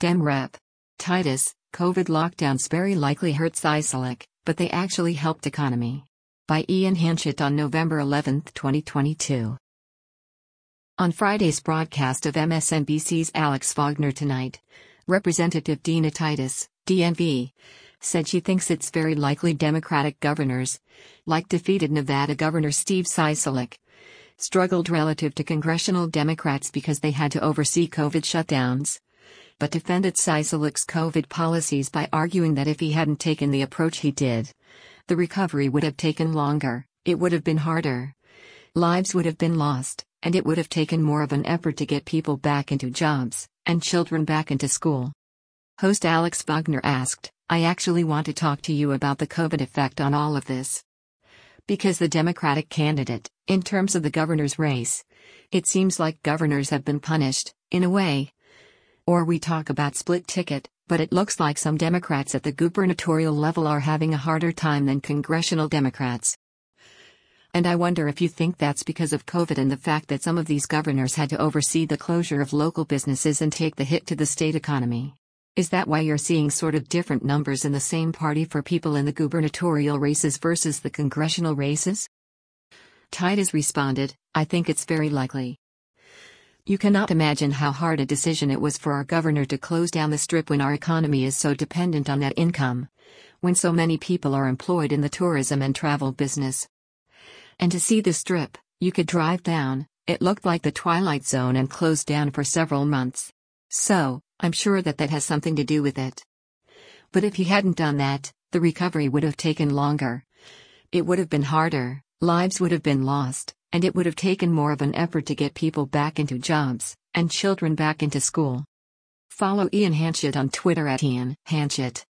Dem Rep. Titus, COVID lockdowns very likely hurt Sisolak, but they actually helped economy. By Ian Hanchett on November 11, 2022. On Friday's broadcast of MSNBC's Alex Wagner Tonight, Representative Dina Titus, DMV, said she thinks it's very likely Democratic governors, like defeated Nevada Governor Steve Sisolak, struggled relative to congressional Democrats because they had to oversee COVID shutdowns, but defended Sisolak's COVID policies by arguing that if he hadn't taken the approach he did, the recovery would have taken longer, it would have been harder, lives would have been lost, and it would have taken more of an effort to get people back into jobs, and children back into school. Host Alex Wagner asked, "I actually want to talk to you about the COVID effect on all of this. Because the Democratic candidate, in terms of the governor's race, it seems like governors have been punished, in a way. Or we talk about split ticket, but it looks like some Democrats at the gubernatorial level are having a harder time than congressional Democrats. And I wonder if you think that's because of COVID and the fact that some of these governors had to oversee the closure of local businesses and take the hit to the state economy. Is that why you're seeing sort of different numbers in the same party for people in the gubernatorial races versus the congressional races?" Titus responded, "I think it's very likely. You cannot imagine how hard a decision it was for our governor to close down the Strip when our economy is so dependent on that income, when so many people are employed in the tourism and travel business. And to see the Strip, you could drive down, it looked like the Twilight Zone and closed down for several months. So, I'm sure that has something to do with it. But if he hadn't done that, the recovery would have taken longer. It would have been harder, lives would have been lost, and it would have taken more of an effort to get people back into jobs, and children back into school." Follow Ian Hanchett on Twitter at Ian Hanchett.